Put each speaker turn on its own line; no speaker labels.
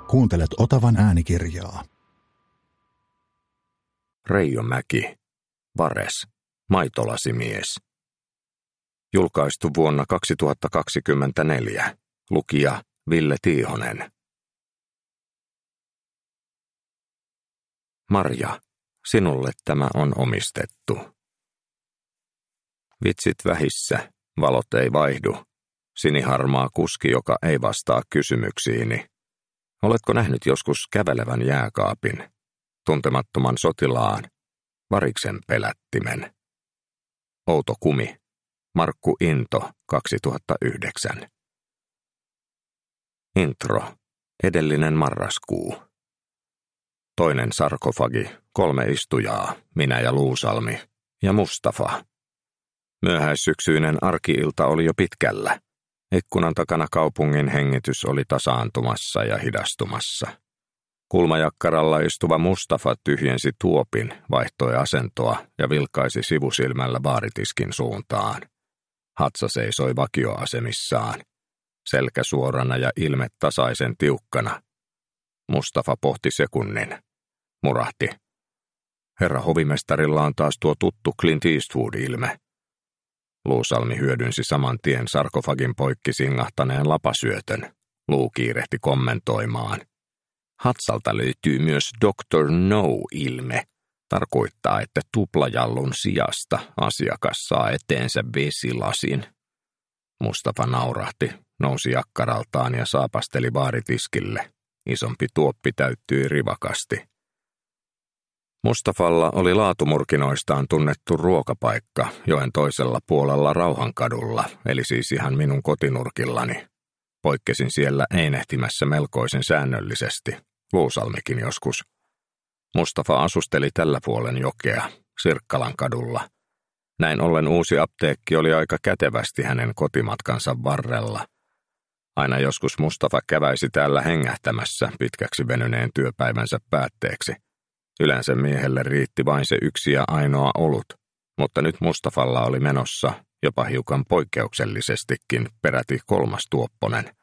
Kuuntelet Otavan äänikirjaa.
Reijomäki, Vares, maitolasimies. Julkaistu vuonna 2024. Lukija Ville Tiihonen. Marja, sinulle tämä on omistettu. Vitsit vähissä, valot ei vaihdu. Siniharmaa kuski, joka ei vastaa kysymyksiini. Oletko nähnyt joskus kävelevän jääkaapin, tuntemattoman sotilaan, variksen pelättimen? Outo kumi, Markku Into, 2009. Intro, edellinen marraskuu. Toinen sarkofagi, 3 istujaa, minä ja Luusalmi, ja Mustafa. Myöhäissyksyinen arki-ilta oli jo pitkällä. Ikkunan takana kaupungin hengitys oli tasaantumassa ja hidastumassa. Kulmajakkaralla istuva Mustafa tyhjensi tuopin, vaihtoi asentoa ja vilkaisi sivusilmällä baaritiskin suuntaan. Hatsa seisoi vakioasemissaan, selkä suorana ja ilme tasaisen tiukkana. Mustafa pohti sekunnin. Murahti. Herra hovimestarilla on taas tuo tuttu Clint Eastwood-ilme. Luusalmi hyödynsi saman tien sarkofagin poikki singahtaneen lapasyötön. Luu kiirehti kommentoimaan. Hatsalta löytyy myös Dr. No-ilme. Tarkoittaa, että tuplajallun sijasta asiakas saa eteensä vesilasin. Mustafa naurahti, nousi jakkaraltaan ja saapasteli baaritiskille. Isompi tuoppi täyttyi rivakasti. Mustafalla oli laatumurkinoistaan tunnettu ruokapaikka joen toisella puolella Rauhankadulla, eli siis ihan minun kotinurkillani. Poikkesin siellä einehtimässä melkoisen säännöllisesti, Luusalmikin joskus. Mustafa asusteli tällä puolen jokea, Sirkkalan kadulla. Näin ollen uusi apteekki oli aika kätevästi hänen kotimatkansa varrella. Aina joskus Mustafa käväisi täällä hengähtämässä pitkäksi venyneen työpäivänsä päätteeksi. Yleensä miehelle riitti vain se yksi ja ainoa olut, mutta nyt Mustafalla oli menossa, jopa hiukan poikkeuksellisestikin, peräti 3. tuopponen.